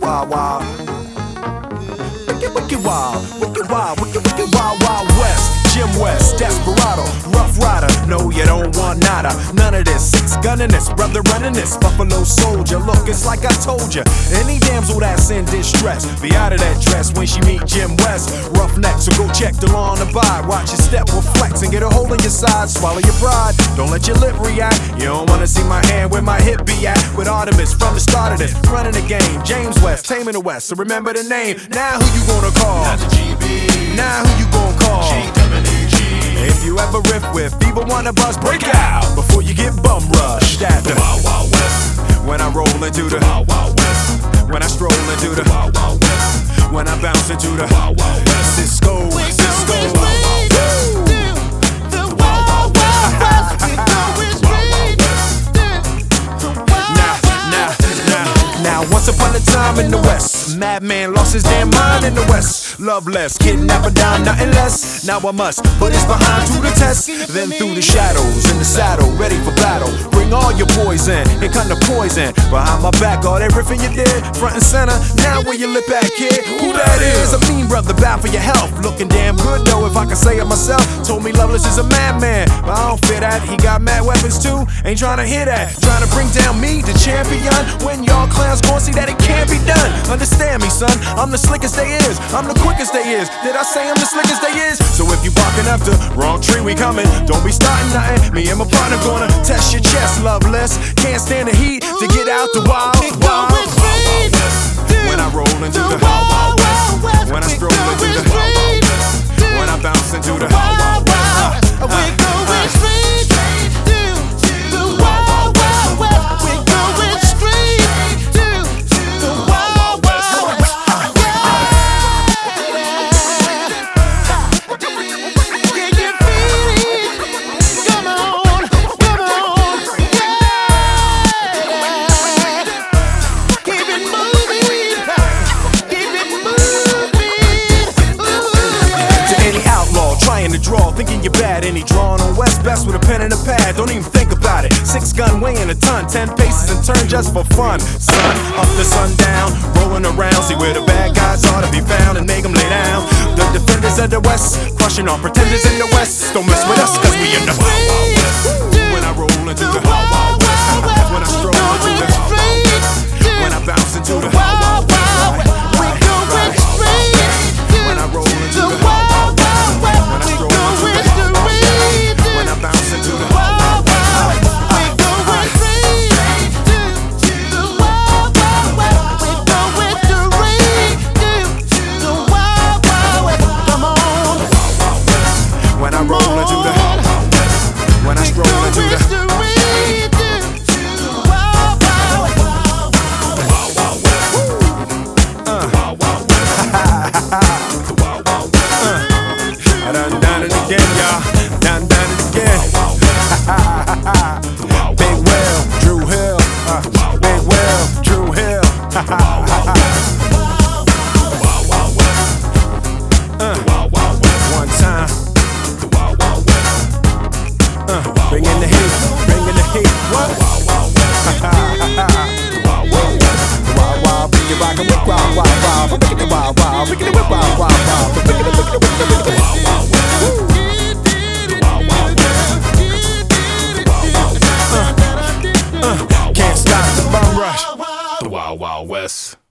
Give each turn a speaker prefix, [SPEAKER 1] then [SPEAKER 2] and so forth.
[SPEAKER 1] wild, wild. Wicked wild, wicked wild, wicked wild, wild west. Jim West, Desperado, Rough Rider. No, you don't want nada, none of this. Six gunning this, brother running this. Buffalo Soldier, look, it's like I told you. Any damsel that's in distress, be out of that dress when she meet Jim West. Roughneck, so go check the law and abide. Watch your step, will flex and get a hole in your side. Swallow your pride, don't let your lip react. You don't wanna see my hand where my hip be at. With Artemis from the start of this, running the game. James West, taming the West, so remember the name. Now who you gonna call?
[SPEAKER 2] Not the GB.
[SPEAKER 1] Now who you gonna call? If you ever riff with people wanna bust, break out before you get bum rushed at the
[SPEAKER 2] Wild Wild West.
[SPEAKER 1] when I roll into the
[SPEAKER 2] Wild Wild West.
[SPEAKER 1] when I stroll into the
[SPEAKER 2] Wild Wild West.
[SPEAKER 1] when I bounce into the
[SPEAKER 2] Wild Wild West.
[SPEAKER 1] Cisco, Cisco. Now, once upon a time in the West, madman lost his damn mind in the West. Love less, kidnapper down, nothing less. Now I must put his behind to the test. Then through the shadows, in the saddle, ready for battle. Bring all your poison, here come the poison. Behind my back, all that riffing you did, front and center. Now where your lip at, kid? Who that is? A mean brother, bound for your health. Looking damn good though, if I can say it myself. Told me Loveless is a madman, but I don't fear that. He got mad weapons too, ain't trying to hear that. Trying to bring down me, the champion, when y'all clowns gon' see that it can't be done. Understand me, son, I'm the slickest they is, I'm the quickest they is. Did I say I'm the slickest they is? So if you barking up the wrong tree, we coming. Don't be starting nothing, me and my partner gonna test your chest, Loveless. Can't stand the heat to get out the wild, wild, wild west. When I roll into the wild, wild west. When I stroll into the wild, wild west. When I bounce into the wild, wild west. We're going straight to the wild, wild west. We're going straight to the wild, wild west. Can you feel it? Come on, come on, yeah. Keep it moving, keep it moving. To any outlaw trying to draw, thinking you're bad, any drawing on West best with a pen and a pad. Don't even think about it. 6 gun weighing a ton, 10 paces and turn just for fun. Sun up to sundown, rolling around, see where the bad guys are to be found and make them lay down. The defenders of the West, crushing on pretenders in the West. Don't mess with us, cause we in the wild, wild west. When I roll into the wild, wild west. When I stroll into the wild, wild west. When I bounce into the wild, wild west. When I roll into the wild, wild west. When I stroll into the wild, wild west. When I bounce into the wild, wild west. When I roll into the wild, wild west. When I stroll into the wild, wild I done it again, y'all. Done it again. Big Will, Drew Hill. Big Will, Drew Hill. One time. Bringing the heat, bringing the heat. What? Wild, wild, bring it rockin' with wild, wild, wild. We're making it wild, wild, making it with wild, wild, wild. We're making it wild, wild west. Can't stop the bum rush.
[SPEAKER 2] The Wild Wild West.